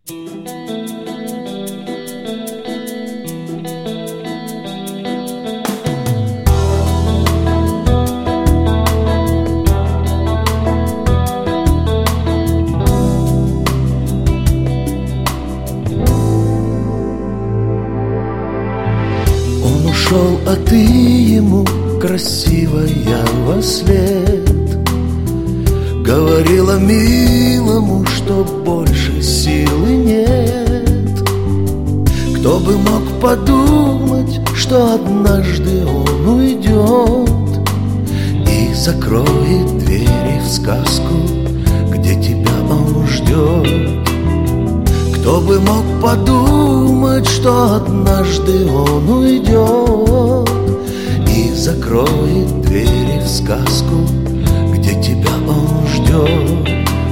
Он ушел, а ты ему красивая вослед говорила милому, что больше силы нет. Кто бы мог подумать, что однажды он уйдет и закроет двери в сказку, где тебя он ждет. Кто бы мог подумать, что однажды он уйдет и закроет двери в сказку, где тебя он ждет.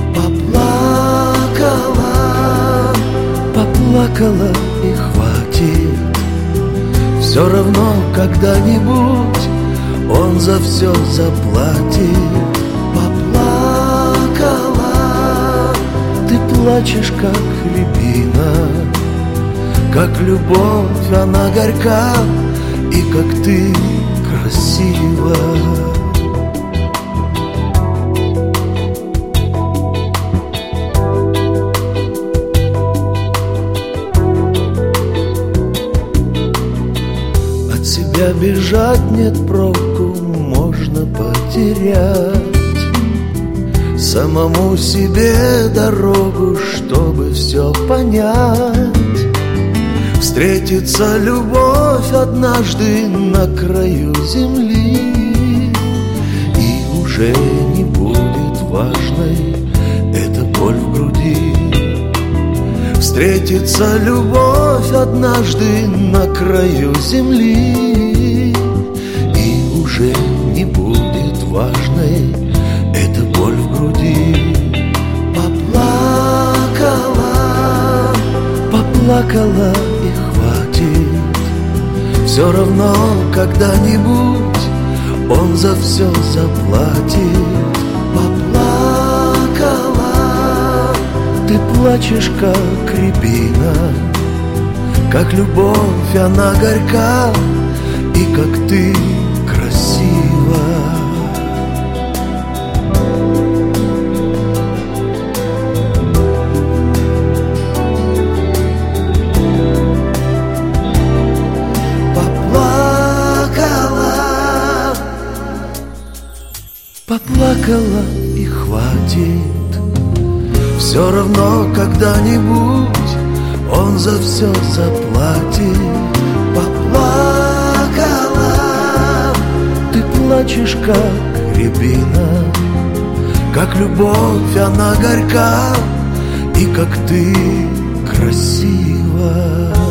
Поплакала, поплакала и хватит. Все равно когда-нибудь он за все заплатит. Поплакала, ты плачешь, как рябина, как любовь она горька, и как ты красива. От себя бежать нет проку, можно потерять самому себе дорогу, чтобы все понять. Встретится любовь однажды на краю земли, и уже не будет важной эта боль в груди. Встретится любовь однажды на краю земли, и уже не будет важной эта боль в груди. Поплакала, поплакала и хватит. Все равно когда-нибудь он за все заплатит. Поплакала, ты плачешь, как рябина, как любовь она горька, и как ты красива. Поплакала и хватит. Все равно когда-нибудь он за все заплатит. Поплакала, ты плачешь, как рябина, как любовь она горька, и как ты красива.